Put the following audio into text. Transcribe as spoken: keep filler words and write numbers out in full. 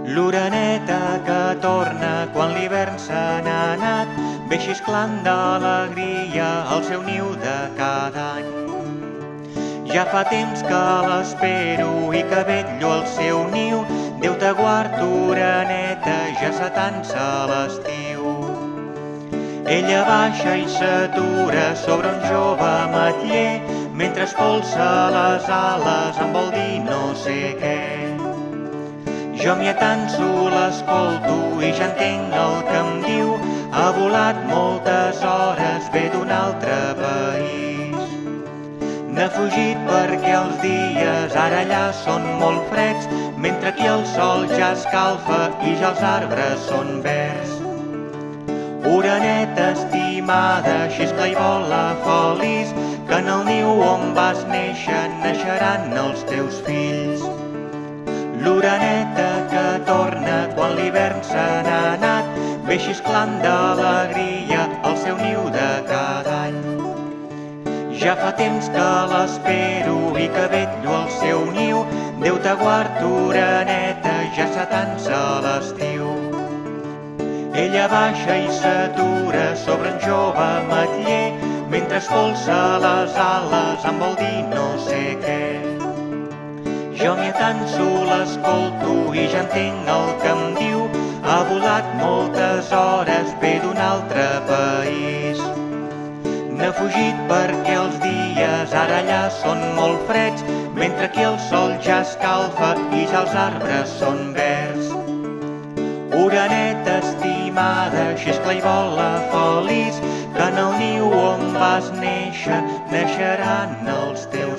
L'oreneta que torna quan l'hivern se n'ha anat, ve xisclant d'alegria al seu niu de cada any. Ja fa temps que l'espero i que vetllo al seu niu, Déu te guard, oreneta, ja s'atansa l'estiu. Ella baixa i s'atura sobre un jove ametller, mentre espolsa les ales em vol dir no sé què. Jo m'hi atanso, l'escolto i ja entenc el que em diu, ha volat moltes hores, ve d'un altre país. N'ha fugit perquè els dies ara allà són molt freds, mentre aquí el sol ja escalfa i ja els arbres són verds. Oreneta estimada, xiscla i vola feliç, que en el niu on vas néixer naixeran els teus fills. L'oreneta que torna quan l'hivern se n'ha anat, ve xisclant d'alegria al seu niu de cada any. Ja fa temps que l'espero i que vetllo al seu niu, Déu te guard, oreneta, ja s'atansa l'estiu. Ella baixa i s'atura sobre un jove ametller, mentre espolsa les ales em vol dir no sé què. Jo m'hi atanso, l'escolto i ja entenc el que em diu, ha volat moltes hores, ve d'un altre país. N'ha fugit perquè els dies ara allà són molt freds, mentre aquí el sol ja escalfa i ja els arbres són verds. Oreneta estimada, xiscla i vola feliç, que en el niu on vas néixer naixeran els teus